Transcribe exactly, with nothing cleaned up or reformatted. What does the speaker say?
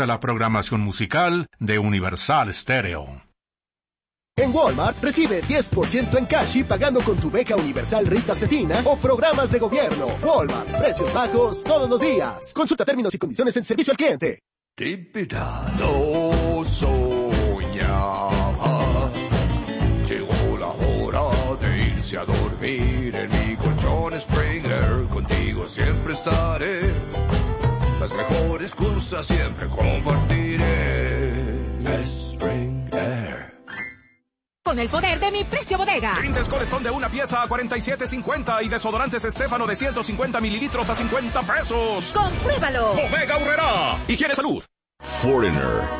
La programación musical de Universal Stereo. En Walmart, recibe diez por ciento en cash y pagando con tu beca universal Rita Cetina o programas de gobierno. Walmart, precios bajos todos los días. Consulta términos y condiciones en servicio al cliente. No soñaba. Llegó la hora de irse a dormir en mi colchón Springer. Contigo siempre estaré. Las mejores cosas siempre compartiré. Springer. Con el poder de mi precio bodega. Rindes Colestón de una pieza a cuarenta y siete cincuenta y desodorantes Estéfano de ciento cincuenta mililitros a cincuenta pesos. ¡Compruébalo! Bodega Aurrerá. Higiene Salud. Foreigner